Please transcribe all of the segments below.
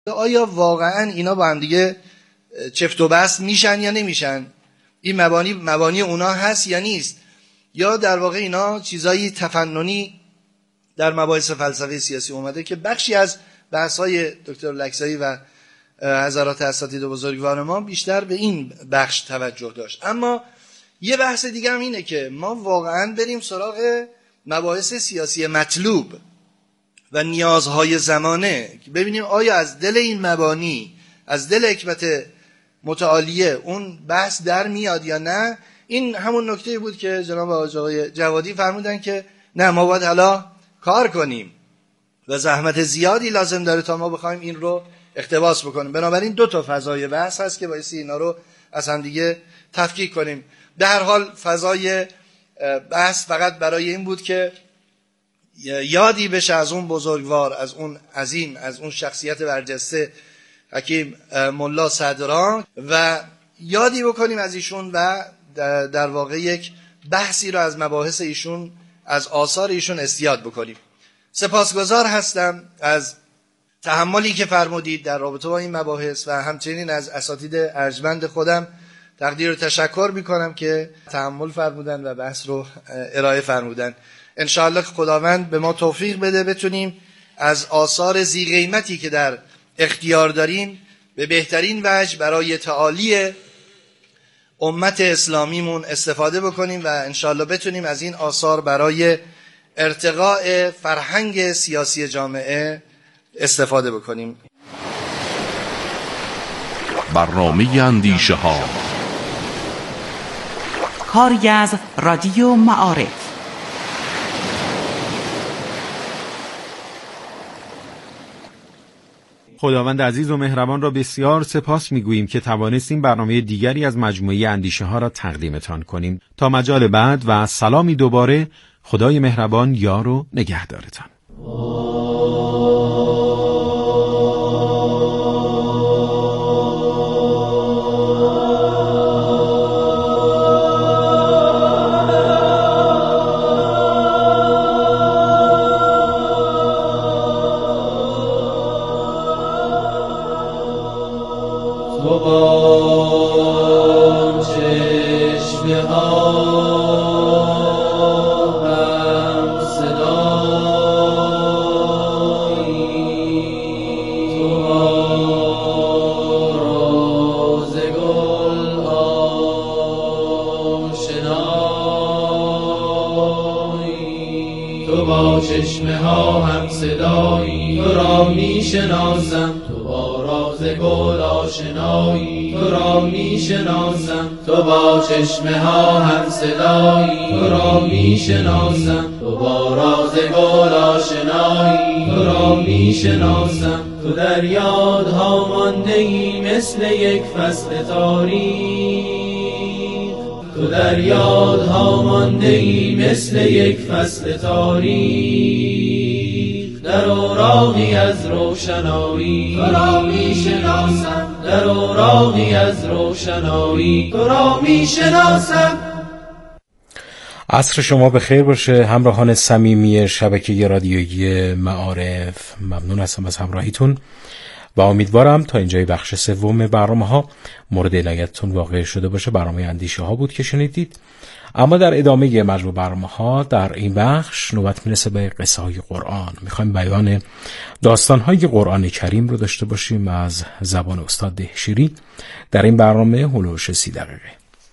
آیا واقعا اینا با هم دیگه چفت و بست میشن یا نمیشن؟ این مبانی اونا هست یا نیست؟ یا در واقع اینا چیزایی تفننی در مباحث فلسفه سیاسی اومده که بخشی از بحث‌های دکتر لکزایی و حضرات اساتید بزرگوار ما بیشتر به این بخش توجه داشت. اما یه بحث دیگه هم اینه که ما واقعا بریم سراغ مباحث سیاسی مطلوب و نیازهای زمانه، ببینیم آیا از دل این مبانی، از دل حکمت متعالیه اون بحث در میاد یا نه. این همون نکته بود که جناب آقای جوادی فرمودن که نه، ما باید حالا کار کنیم و زحمت زیادی لازم داره تا ما بخوایم این رو اقتباس بکنیم. بنابراین دو تا فضای بحث هست که بایستی اینا رو از هم دیگه تفکیک کنیم. به هر حال فضای بحث فقط برای این بود که یادی بشه از اون بزرگوار، از اون عظیم، از اون شخصیت برجسته حکیم ملا صدران و یادی بکنیم از ایشون و در واقع یک بحثی رو از مباحث ایشون، از آثار ایشون استیاد بکنیم. سپاسگزار هستم از تحملی که فرمودید در رابطه با این مباحث و همچنین از اساتید ارجمند خودم تقدیر و تشکر میکنم که تحمل فرمودن و بحث رو ارائه فرمودن. انشاءالله خداوند به ما توفیق بده بتونیم از آثار ذی قیمتی که در اختیار داریم به بهترین وجه برای تعالی امت اسلامیمون استفاده بکنیم و انشاءالله بتونیم از این آثار برای ارتقاء فرهنگ سیاسی جامعه استفاده بکنیم. برنامه اندیشه ها، کاری از رادیو معارف. خداوند عزیز و مهربان را بسیار سپاس می‌گوییم که توانستیم برنامه دیگری از مجموعه اندیشه ها را تقدیمتان کنیم. تا مجال بعد و سلامی دوباره، خدای مهربان یار و نگهدارتان. چشمه ها هم صدایی، تو را می شناسم، تو با راز گل آشنایی، تو را می شناسم، تو با چشمه ها هم صدایی، تو را می شناسم، تو با راز گل آشنایی، تو را می شناسم. تو در یادها مانده ای مثل یک فصل تاریخ، تو در یادها مانده ای مثل یک فصل تاریخ، در اوراقی از روشنایی تو را می شناسم، در اوراقی از روشنایی تو را می شناسم. عصر شما بخیر باشه همراهان صمیمی شبکه رادیویی معارف. ممنون هستم از همراهیتون و امیدوارم تا اینجای بخش سوم برنامه‌ها مورد عنایتتون واقع شده باشه. برنامه اندیشه ها بود که شنیدید، اما در ادامه مجموع برنامه‌ها در این بخش نوبت میرسه به قصه های قرآن. میخوایم بیان داستان های قرآن کریم رو داشته باشیم از زبان استاد دهشیری در این برنامه هلوش 30 دقیقه.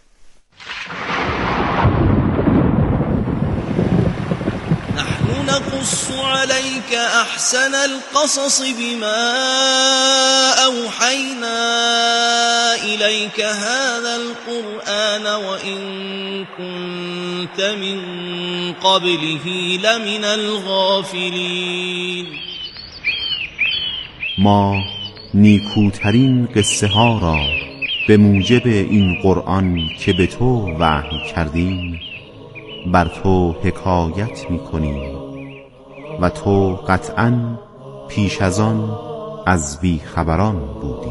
نقص عليك أحسن القصص بما أوحينا إليك هذا القرآن وإن كنت من قبله لمن الغافلين. ما نیکوترین قصه ها را به موجب این قرآن که به تو وحی کردیم بر تو حکایت می‌کنیم و تو قطعاً پیش از آن از بی خبران بودی.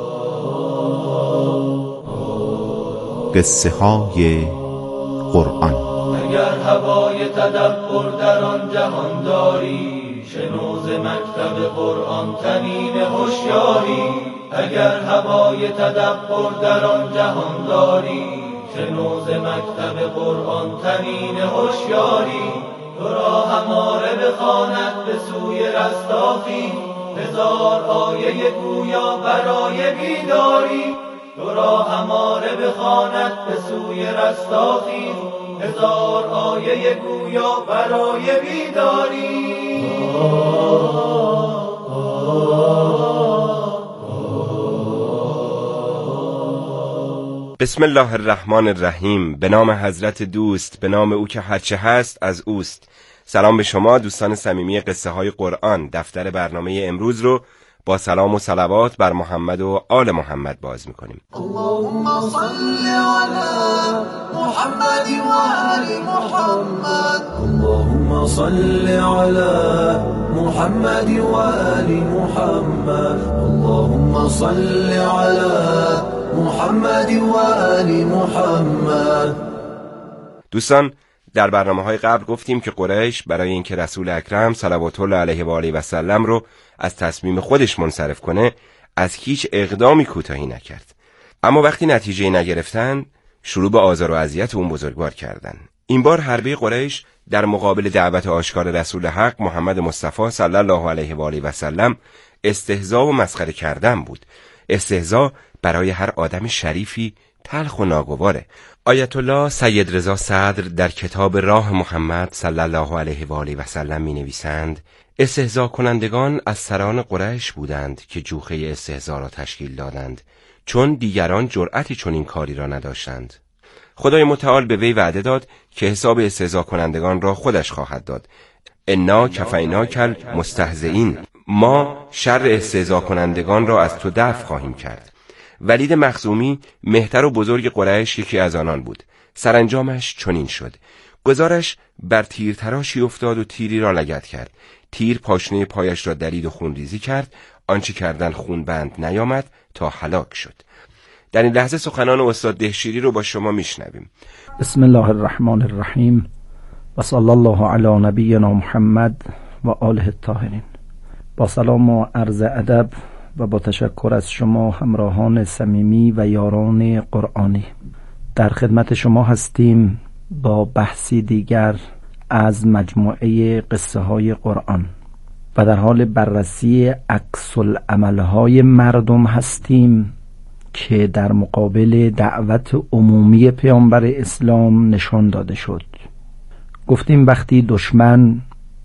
قصه های قرآن. اگر هوای تدبر در آن جهان داری، شنو ز مکتب قرآن تنین هوشیاری، اگر هوای تدبر در آن جهان داری. شنو ز مکتب قرآن تنین هوشیاری، تو را هماره بخواند به سوی رستاخی. هزار آیه گویا برای بیداری، تو را هماره بخواند به سوی رستاخی. هزار آیه گویا برای بیداری. بسم الله الرحمن الرحیم. به نام حضرت دوست، به نام او که هرچه هست از اوست. سلام به شما دوستان صمیمی قصه های قرآن. دفتر برنامه امروز رو با سلام و صلوات بر محمد و آل محمد باز میکنیم. اللهم صل علی محمد و آل محمد. اللهم صل علی محمد و آل محمد. اللهم صل علی محمد و آل محمد. دوستان در برنامه‌های قبل گفتیم که قریش برای اینکه رسول اکرم صلوات الله علیه و آله و سلم رو از تصمیم خودش منصرف کنه از هیچ اقدامی کوتاهی نکرد. اما وقتی نتیجه نگرفتن شروع به آزار و اذیت اون بزرگوار کردن. این بار حربه قریش در مقابل دعوت آشکار رسول حق محمد مصطفی صلی الله علیه و آله و سلم استهزا و مسخره کردن بود. استهزا برای هر آدم شریفی تلخ و ناگواره. آیت الله سید رضا صدر در کتاب راه محمد صلی الله علیه و آله و سلم می‌نویسند استهزا کنندگان از سران قریش بودند که جوخه استهزا را تشکیل دادند، چون دیگران جرأتی چون این کاری را نداشتند. خدای متعال به وی وعده داد که حساب استهزا کنندگان را خودش خواهد داد. انا کفیناک المستهزئین، ما شر استهزا کنندگان را از تو دفع خواهیم کرد. ولید مخزومی مهتر و بزرگ قریش یکی از آنان بود. سرانجامش چنین شد. گذارش بر تیر تراشی افتاد و تیری را لگد کرد. تیر پاشنه پایش را درید و خونریزی کرد. آنچه کردن خون بند نیامد تا هلاک شد. در این لحظه سخنان استاد دهشیری رو با شما میشنویم. بسم الله الرحمن الرحیم و صلی الله علی نبینا محمد و آله الطاهرین. با سلام و عرض ادب و با تشکر از شما همراهان صمیمی و یاران قرآنی، در خدمت شما هستیم با بحثی دیگر از مجموعه قصه های قرآن و در حال بررسی عکس العمل‌های مردم هستیم که در مقابل دعوت عمومی پیامبر اسلام نشان داده شد. گفتیم وقتی دشمن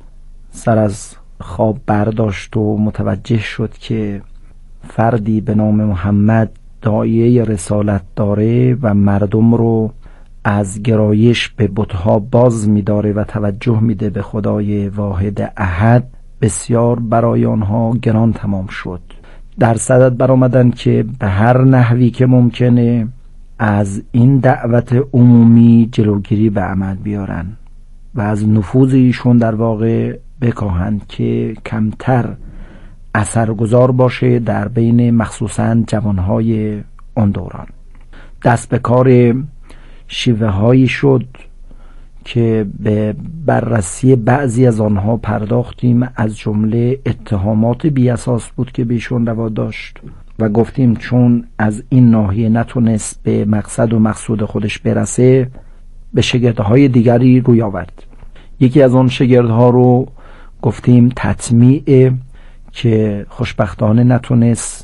سر از خواب برداشت و متوجه شد که فردی به نام محمد داعیه رسالت داره و مردم رو از گرایش به بت‌ها باز می‌داره و توجه میده به خدای واحد احد، بسیار برای آنها گران تمام شد. در صدد برآمدن که به هر نحوی که ممکنه از این دعوت عمومی جلوگیری به عمل بیارن و از نفوذ ایشون در واقع بکاهند که کمتر اثرگذار باشه در بین مخصوصاً جوانهای آن دوران. دست به کار شیوه هایی شد که به بررسی بعضی از آنها پرداختیم، از جمله اتهامات بی اساس بود که بهشون روا داشت و گفتیم چون از این ناحیه نتونست به مقصد و مقصود خودش برسه به شگردهای دیگری روی آورد. یکی از آن شگردها رو گفتیم تطمیع، که خوشبختانه نتونست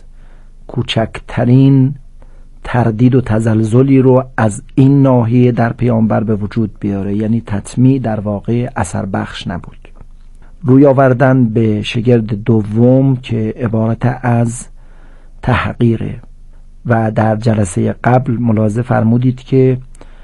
کوچکترین تردید و تزلزلی رو از این ناحیه در پیامبر به وجود بیاره، یعنی تطمیع در واقع اثر بخش نبود. روی آوردن به شگرد دوم که عبارت از تحقیره و در جلسه قبل ملاحظه فرمودید که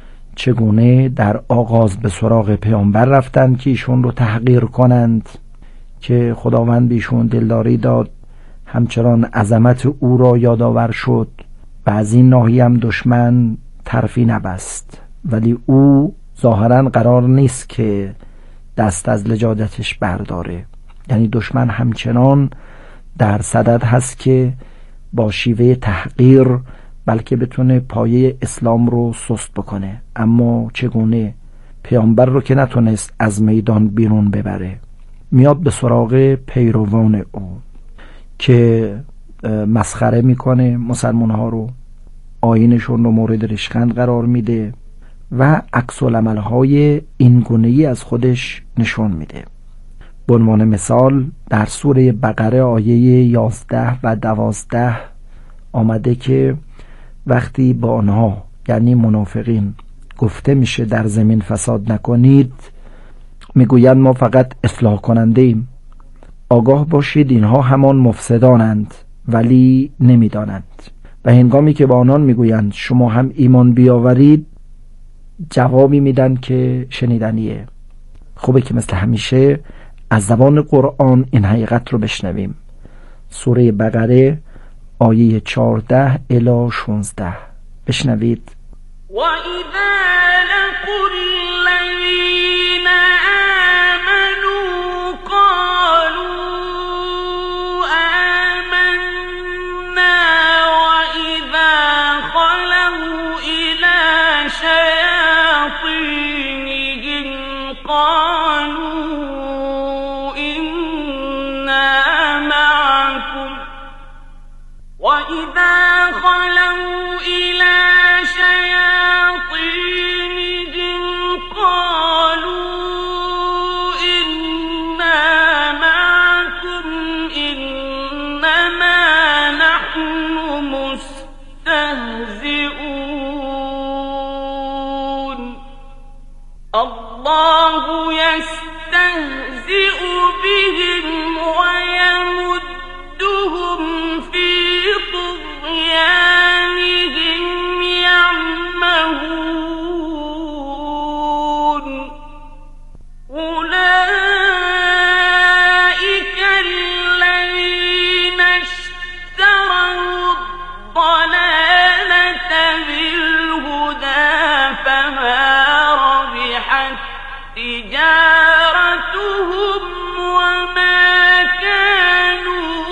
چگونه در آغاز به سراغ پیامبر رفتن که ایشون رو تحقیر کنند، که خداوند بیشون دلداری داد، همچنان عظمت او را یادآور شد و از این ناحیه هم دشمن طرفی نبست، ولی او ظاهرا قرار نیست که دست از لجادتش برداره. یعنی دشمن همچنان در صدد هست که با شیوه تحقیر بلکه بتونه پایه اسلام رو سست بکنه. اما چگونه؟ پیامبر رو که نتونست از میدان بیرون ببره، میاد به سراغ پیروان او که مسخره میکنه مسلمان ها رو، آیینشون رو مورد ریشخند قرار میده و عکس العمل های این گونه‌ای از خودش نشون میده. به عنوان مثال در سوره بقره آیه 11 و 12 آمده که وقتی با آنها یعنی منافقین گفته میشه در زمین فساد نکنید، میگویند ما فقط اصلاح کننده ایم. آگاه باشید اینها همان مفسدانند ولی نمیدانند. و هنگامی که با آنان میگویند شما هم ایمان بیاورید، جوابی میدن که شنیدنیه. خوبه که مثل همیشه از زبان قرآن این حقیقت رو بشنویم. سوره بقره آیه 14 الی 16 بشنوید. و اذا لقوا الذین آمنوا قالوا آمنا و اذا خلوا الی شیاطینهم قالوا انا معکم و اذا خلوا الی شیاطینهم قالوا انا معکم انما نحن مستهزئون الله یستهزئ بهم و یمدهم فی طغیانهم یعمهون اولئک الذین اشتروا الضلالة بالهدى فما ربحت تجارتهم وما كانوا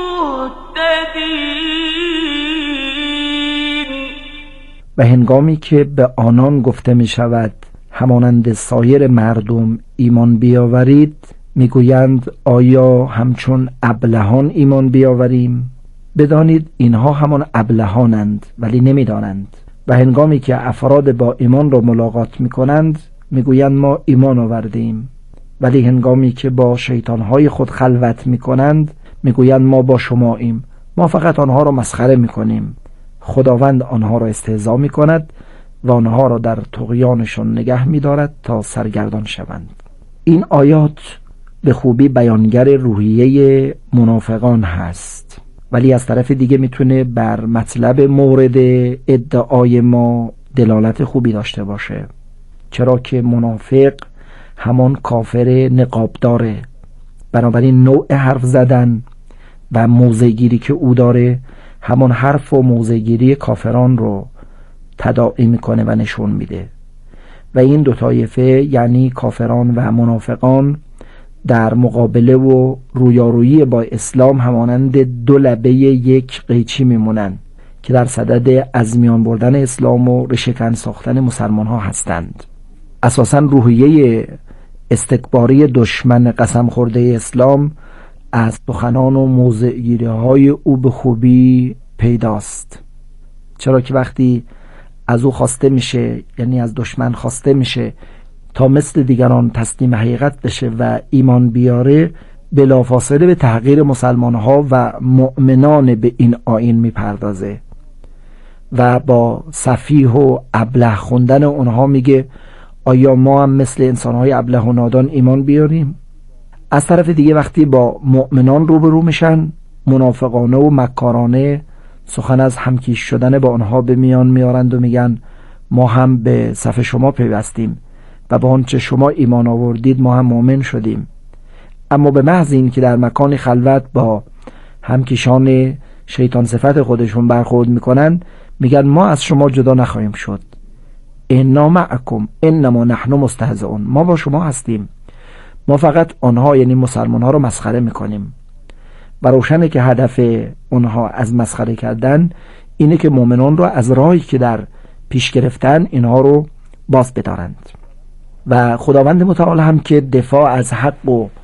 مهتدین. و هنگامی که به آنان گفته می شود همانند سایر مردم ایمان بیاورید، میگویند آیا همچون ابلهان ایمان بیاوریم؟ بدانید اینها همان ابلهانند ولی نمیدانند. و هنگامی که افراد با ایمان را ملاقات میکنند میگویند ما ایمان آوردیم، ولی هنگامی که با شیطانهای خود خلوت میکنند میگویند ما با شماییم، ما فقط آنها را مسخره میکنیم. خداوند آنها را استهزا میکند و آنها را در طغیانشان نگه میدارد تا سرگردان شوند. این آیات به خوبی بیانگر روحیه منافقان هست، ولی از طرف دیگه میتونه بر مطلب مورد ادعای ما دلالت خوبی داشته باشه، چرا که منافق همان کافر نقاب داره. بنابراین نوع حرف زدن و موضع‌گیری که او داره همان حرف و موضع‌گیری کافران رو تداعی میکنه و نشون میده. و این دو طایفه یعنی کافران و منافقان در مقابله و رویارویی با اسلام همانند دو لبه یک قیچی میمونن که در صدد از میان بردن اسلام و ریشه‌کن ساختن مسلمان ها هستند. اساساً روحیه استکباری دشمن قسم خورده اسلام از سخنان و موضع‌گیری های او به خوبی پیداست، چرا که وقتی از او خواسته میشه، یعنی از دشمن خواسته میشه تا مثل دیگران تسلیم حقیقت بشه و ایمان بیاره، بلافاصله به تحقیر مسلمان ها و مؤمنان به این آیین میپردازه و با سفیه و ابله خوندن اونها میگه آیا ما هم مثل انسانهای ابله و نادان ایمان بیاریم؟ از طرف دیگه وقتی با مؤمنان روبرو میشن، منافقانه و مکارانه سخن از همکیش شدن با آنها به میان میارند و میگن ما هم به صف شما پیوستیم و با آنچه شما ایمان آوردید ما هم مؤمن شدیم. اما به محض این که در مکان خلوت با همکیشان شیطان صفت خودشون برخورد میکنن، میگن ما از شما جدا نخواهیم شد، انا معکم انما نحن مستهزئون، ما با شما هستیم، ما فقط آنها یعنی مسلمان ها رو مسخره میکنیم. و روشنه که هدف اونها از مسخره کردن اینه که مؤمنان رو از راهی که در پیش گرفتن اینها رو باز بدارند. و خداوند متعال هم که دفاع از حق و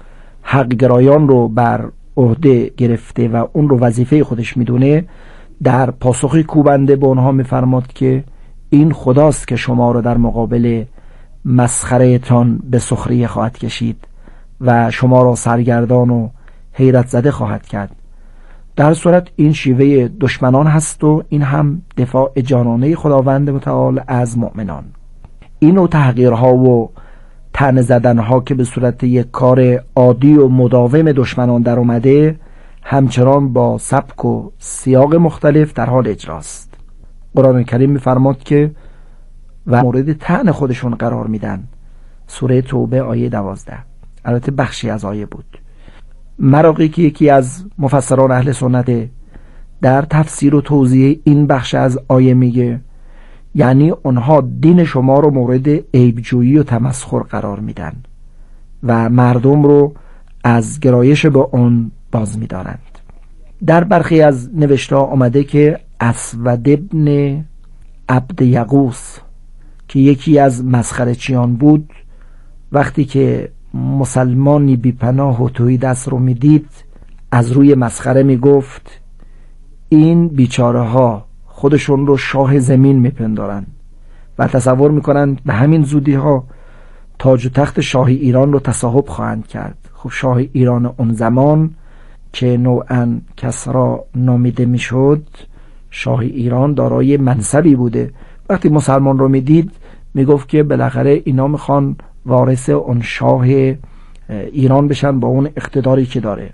حقگرایان رو بر عهده گرفته و اون رو وظیفه خودش میدونه، در پاسخی کوبنده به اونها میفرماد که این خداست که شما رو در مقابل مسخره تان به سخریه خواهد کشید و شما را سرگردان و حیرت زده خواهد کرد. در صورت این شیوه دشمنان هست و این هم دفاع جانانه خداوند متعال از مؤمنان. این و تحقیرها و طعنه زدنها که به صورت یک کار عادی و مداوم دشمنان در اومده، همچنان با سبک و سیاق مختلف در حال اجراست. قرآن کریم می‌فرماد که و مورد طعن خودشون قرار میدن. سوره توبه آیه 12. البته بخشی از آیه بود. مراقی که یکی از مفسران اهل سنت در تفسیر و توضیح این بخش از آیه میگه یعنی اونها دین شما رو مورد عیبجویی و تمسخر قرار میدن و مردم رو از گرایش به اون باز میدارند. در برخی از نوشته‌ها آمده که اسود ابن عبد یغوث که یکی از مسخره‌چیان بود، وقتی که مسلمانی بی پناه و توحید رو میدید، از روی مسخره میگفت این بیچاره ها خودشون رو شاه زمین میپندارن و تصور میکنن به همین زودی ها تاج و تخت شاهی ایران رو تصاحب خواهند کرد. خب شاه ایران اون زمان که نوعاً کسرا نامیده میشد، شاه ایران دارای منصبی بوده. وقتی مسلمان رو میدید میگفت که بالاخره اینا میخوان وارث اون شاه ایران بشن با اون اقتداری که داره.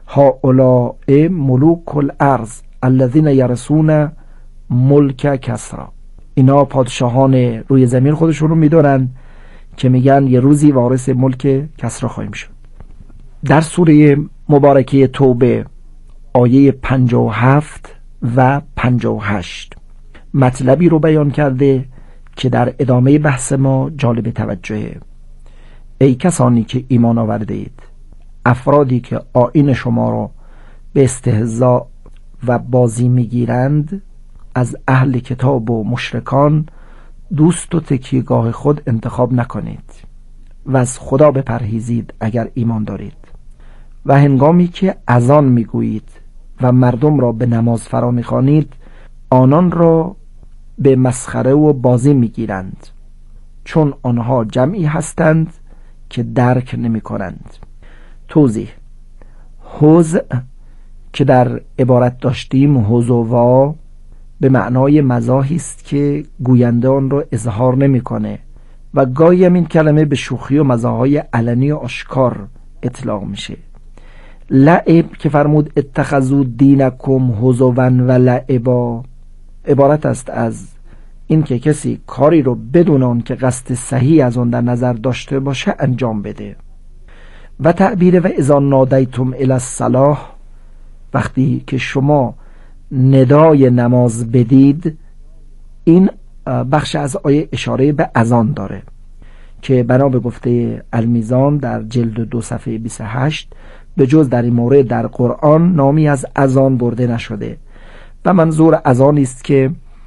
هؤلاء ملوک الارض الذین یرثون ملک کسرا. اینا پادشاهان روی زمین خودشون رو میدارن که میگن یه روزی وارث ملک کسرا خواهیم شد. در سوره مبارکه توبه آیه 57 و 58 مطلبی رو بیان کرده که در ادامه بحث ما جالب توجهه. ای کسانی که ایمان آورده اید، افرادی که آیین شما را به استهزاء و بازی میگیرند، از اهل کتاب و مشرکان دوست و تکیهگاه خود انتخاب نکنید و از خدا بپرهیزید اگر ایمان دارید. و هنگامی که اذان میگویید و مردم را به نماز فرا میخوانید، آنان را به مسخره و بازی میگیرند، چون آنها جمعی هستند که درک نمی کنند. توضیح: حوض که در عبارت داشتیم حوضوا به معنای مزاحی است که گوینده آن را اظهار نمیکنه و گاهی هم این کلمه به شوخی و مزاحهای علنی و آشکار اطلاق میشه. لعب که فرمود اتخذوا دینکم هزوا و لعبا، عبارت است از این که کسی کاری رو بدون آن که قصد صحیح از آن در نظر داشته باشه انجام بده. و تعبیر و اذا نادیتم الی الصلاح، وقتی که شما ندای نماز بدید، این بخش از آیه اشاره به اذان داره که بنا به گفته المیزان در جلد 2 صفحه 28 به جز در این مورد در قرآن نامی از اذان برده نشده و منظور اذان است که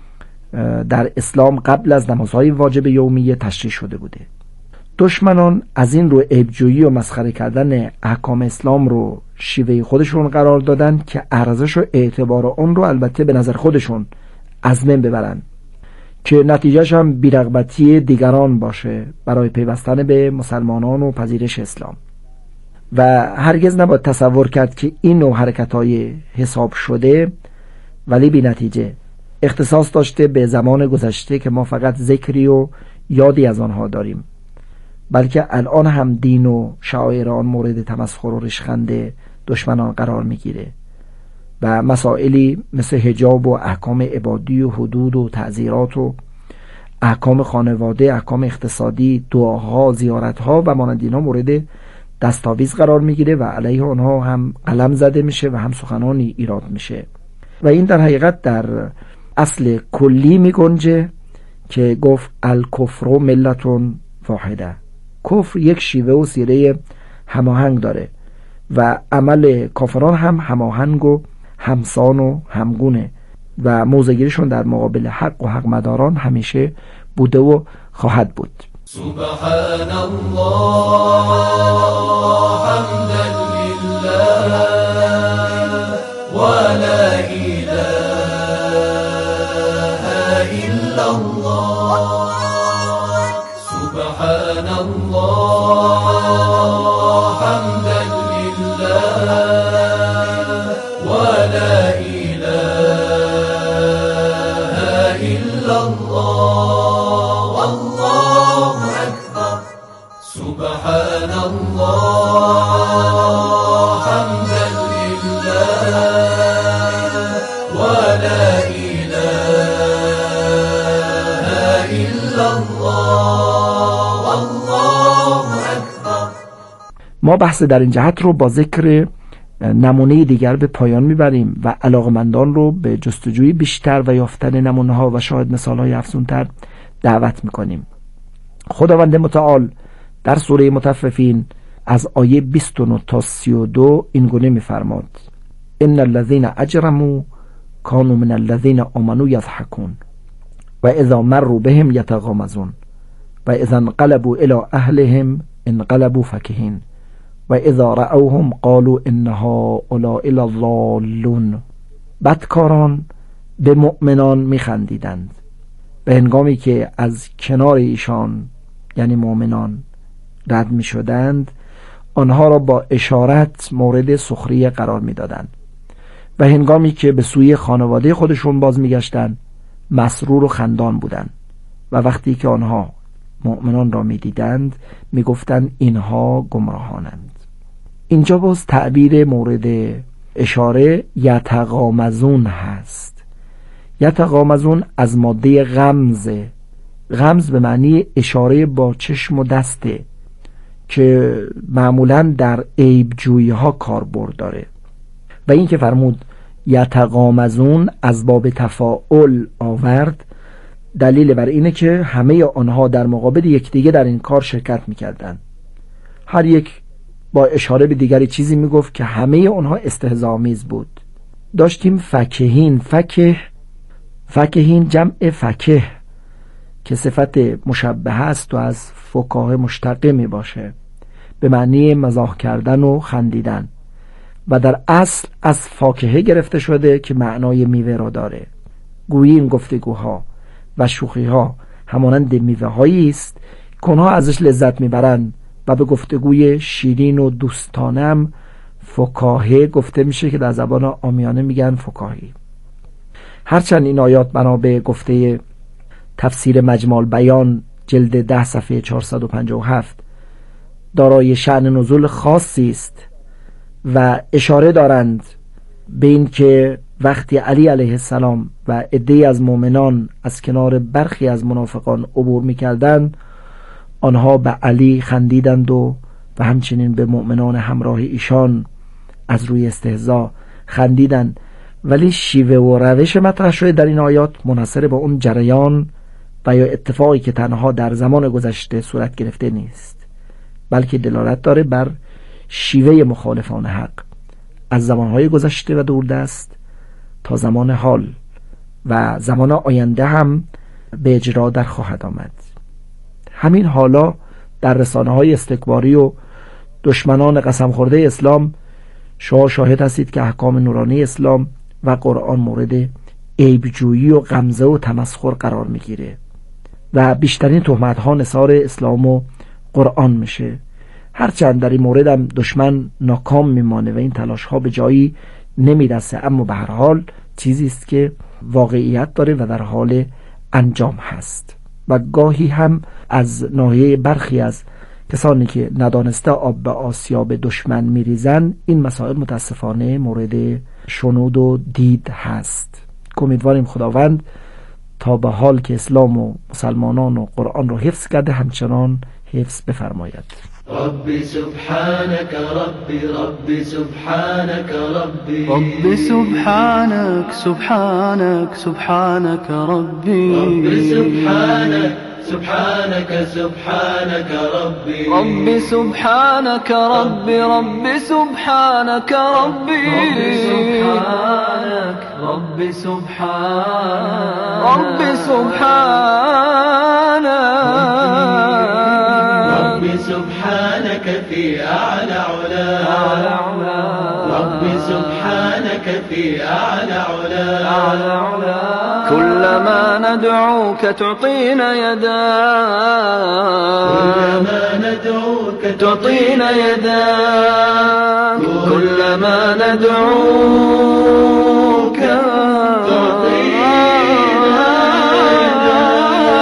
در اسلام قبل از نمازهای واجب یومیه تشریع شده بوده. دشمنان از این رو عیبجویی و مسخره کردن احکام اسلام رو شیوه خودشون قرار دادن که ارزش و اعتبار اون رو البته به نظر خودشون از من ببرن که نتیجهش هم بی‌رغبتی دیگران باشه برای پیوستن به مسلمانان و پذیرش اسلام. و هرگز نباید تصور کرد که این نوع حرکت‌های حساب شده ولی بی نتیجه اختصاص داشته به زمان گذشته که ما فقط ذکری و یادی از آنها داریم، بلکه الان هم دین و شعائر آن مورد تمسخر و ریشخند دشمنان قرار میگیره و مسائلی مثل حجاب و احکام عبادی و حدود و تعزیرات و احکام خانواده، احکام اقتصادی، دعاها، زیارتها و مانند اینا مورد دستاویز قرار میگیره و علیه آنها هم قلم زده میشه و هم سخنانی ایراد میشه و این در حقیقت در اصل کلی میگنجه که گفت الکفر ملتون واحده. کفر یک شیوه و سیره هماهنگ داره و عمل کافران هم هماهنگ و همسان و همگونه و موضع‌گیریشون در مقابل حق و حق مداران همیشه بوده و خواهد بود. سبحان الله حمدا لله ولا إله إلا الله سبحان الله حمدا لله ولا إله إلا الله والله أكبر سبحان الله حمدا لله ولا إله إلا الله والله أكبر. ما بحث در این جهت رو با ذکر نمونه دیگر به پایان میبریم و علاقمندان رو به جستجوی بیشتر و یافتن نمونه ها و شاهد مثال های افزونتر دعوت میکنیم. خداوند متعال در سوره مطففین از آیه 29 تا 32 این گونه میفرماد: ان الذين اجرموا كانوا من الذين آمنوا يضحكون و اذا مروا بهم يتغامزون و اذا انقلبوا الى اهلهم انقلبوا فكهين و اذا رأوهم قالوا ان هؤلاء لضالون. بدکاران به مؤمنان میخندیدند به هنگامی که از کنار ایشان یعنی مؤمنان رد میشدند، آنها را با اشارت مورد سخریه قرار میدادند و هنگامی که به سوی خانواده خودشون باز میگشتند مسرور و خندان بودند و وقتی که آنها مؤمنان را میدیدند میگفتند اینها گمراهانند. اینجا باز تعبیر مورد اشاره یتغامزون هست. یتغامزون از ماده غمزه. غمز به معنی اشاره با چشم و دسته که معمولا در عیب جویی ها کاربرد داره و این که فرمود یتغامزون از باب تفاعل آورد دلیل بر اینه که همه آنها در مقابل یکدیگه در این کار شرکت میکردن. هر یک با اشاره به دیگری چیزی میگفت که همه آنها استهزاآمیز بود. داشتیم فکهین. فکهین جمع فکه که صفت مشبه است و از فکاهه مشتقه می باشه به معنی مزاح کردن و خندیدن و در اصل از فاکهه گرفته شده که معنای میوه را داره. گویی این گفتگوها و شوخیها همانند میوه هایی است که آنها ازش لذت میبرند و به گفتگوی شیرین و دوستانم فکاهه گفته میشه که در زبان عامیانه میگن فکاهی. هرچند این آیات بنا به گفته تفسیر مجمع البیان جلد 10 صفحه 457 دارای شأن نزول خاصی است و اشاره دارند به این که وقتی علی علیه السلام و عده‌ای از مؤمنان از کنار برخی از منافقان عبور می‌کردند، آنها به علی خندیدند و همچنین به مؤمنان همراه ایشان از روی استهزا خندیدند، ولی شیوه و روش مطرح شده در این آیات منحصر به اون جریان و یا اتفاقی که تنها در زمان گذشته صورت گرفته نیست، بلکه دلالت داره بر شیوه مخالفان حق از زمانهای گذشته و دوردست تا زمان حال و زمان آینده هم به اجرا در خواهد آمد. همین حالا در رسانه‌های استکباری و دشمنان قسم خورده اسلام شما شاهد هستید که احکام نورانی اسلام و قرآن مورد عیب‌جویی و غمزه و تمسخر قرار میگیره و بیشترین تهمت‌ها نثار اسلام و قرآن میشه. هرچند در این مورد هم دشمن ناکام میمانه و این تلاش‌ها به جایی نمیرسه، اما به هر حال چیزی است که واقعیت داره و در حال انجام هست و گاهی هم از ناحیه برخی از کسانی که ندانسته آب به آسیاب دشمن میریزن این مسائل متاسفانه مورد شنود و دید هست. امیدواریم خداوند تا به حال که اسلام و مسلمانان و قرآن رو حفظ کرده همچنان حفظ بفرماید. ربي سبحانك ربي ربي سبحانك ربي ربي سبحانك سبحانك سبحانك ربي ربي سبحانك سبحانك سبحانك ربي ربي سبحانك ربي ربي سبحانك ربي ربي سبحانك ربي سبحانك سبحانك في أعلى علا ربي سبحانك في أعلى علا كلما ندعوك تعطينا يدا كلما ندعوك تعطينا يدا كلما ندعوك تعطينا يدا.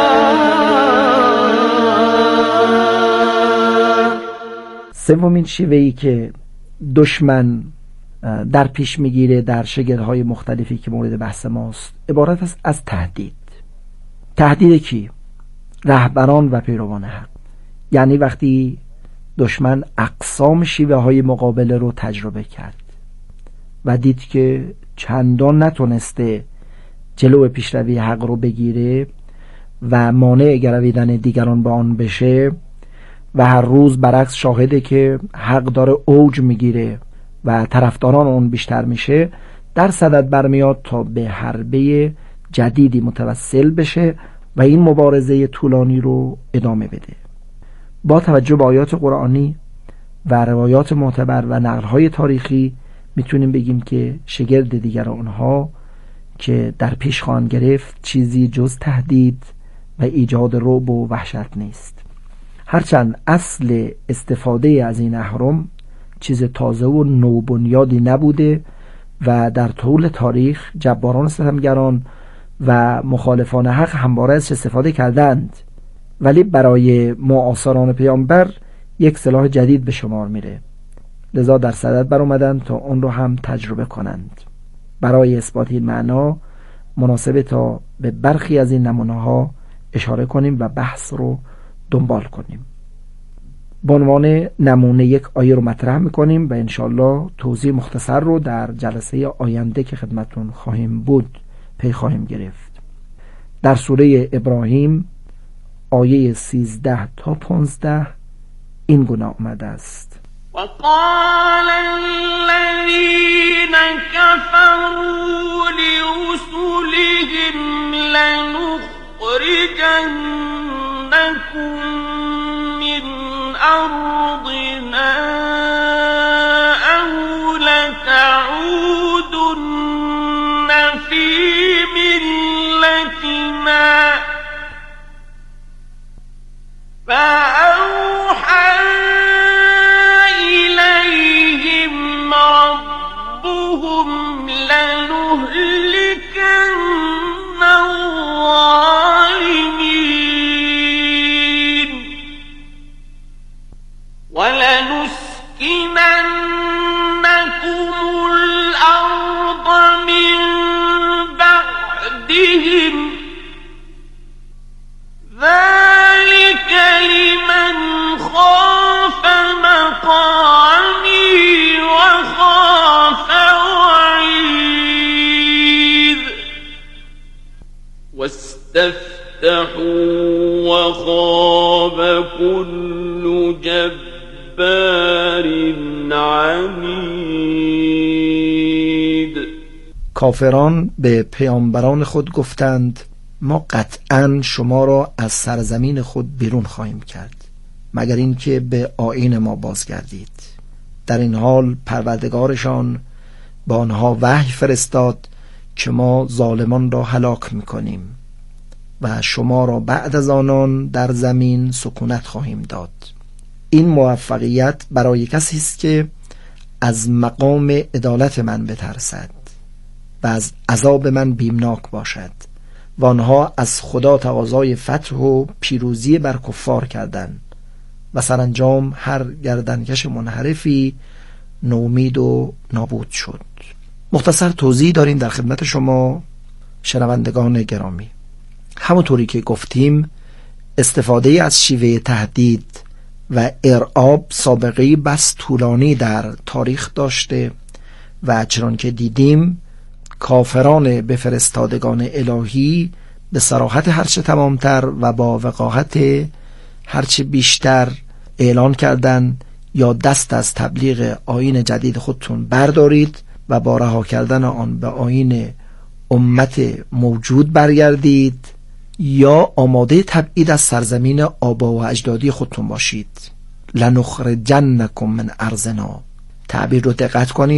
سومین شیوه‌ای که دشمن در پیش میگیره در شگردهای مختلفی که مورد بحث ماست عبارت است از تهدید. تهدید کی؟ رهبران و پیروان حق. یعنی وقتی دشمن اقسام شیوه های مقابله رو تجربه کرد و دید که چندان نتونسته جلو پیشروی حق رو بگیره و مانع گرویدن دیگران به آن بشه و هر روز برعکس شاهده که حق داره اوج میگیره و طرفداران اون بیشتر میشه، در صدد برمیاد تا به حربه جدیدی متوسل بشه و این مبارزه طولانی رو ادامه بده. با توجه به آیات قرآنی و روایات معتبر و نقل‌های تاریخی میتونیم بگیم که شگرد دیگر آنها که در پیش خواهند گرفت چیزی جز تهدید و ایجاد رعب و وحشت نیست. هرچند اصل استفاده از این اهرم چیز تازه و نوبنیادی نبوده و در طول تاریخ جباران ستمگران و مخالفان حق همواره ازش استفاده کردند، ولی برای معاصران پیامبر یک سلاح جدید به شمار میره، لذا در صدد بر اومدن تا اون رو هم تجربه کنند. برای اثبات این معنا مناسبه تا به برخی از این نمونه ها اشاره کنیم و بحث رو دنبال کنیم. به عنوان نمونه یک آیه رو مطرح میکنیم و انشالله توضیح مختصر رو در جلسه آینده که خدمتون خواهیم بود پی خواهیم گرفت. در سوره ابراهیم آیه 13 تا 15 این گونه آمده است: وقال الذين كفروا لرسلهم لنخرجنكم من أرضنا أو لتعودن في ملتنا فأوحى إليهم ربهم لنهلكن الظالمين ولنسكننكم الأرض من بعدهم ذلك لمن خاف مقامي وخاف وعيد واستفتحوا وخاب كل جبار عنید. کافران به پیامبران خود گفتند ما قطعاً شما را از سرزمین خود بیرون خواهیم کرد مگر اینکه به آیین ما بازگردید. در این حال پروردگارشان با آنها وحی فرستاد که ما ظالمان را هلاک می‌کنیم و شما را بعد از آنان در زمین سکونت خواهیم داد. این موفقیت برای کسی است که از مقام عدالت من بترسد و از عذاب من بیمناک باشد. و آنها از خدا تقاضای فتح و پیروزی بر کفار کردند و سرانجام هر گردنکش منحرفی نومید و نابود شد. مختصر توضیح داریم در خدمت شما شنوندگان گرامی. همونطوری که گفتیم استفاده از شیوه تهدید و ارعاب سابقه‌ای بس طولانی در تاریخ داشته و چنان که دیدیم کافران به فرستادگان الهی به صراحت هرچه تمامتر و با وقاحت هرچه بیشتر اعلان کردن یا دست از تبلیغ آیین جدید خودتون بردارید و با رها کردن آن به آیین امت موجود برگردید یا آماده تبعید از سرزمین آبا و اجدادی خودتون باشید. لنخرجنکم من ارضنا. تعبیر رو دقت کنید.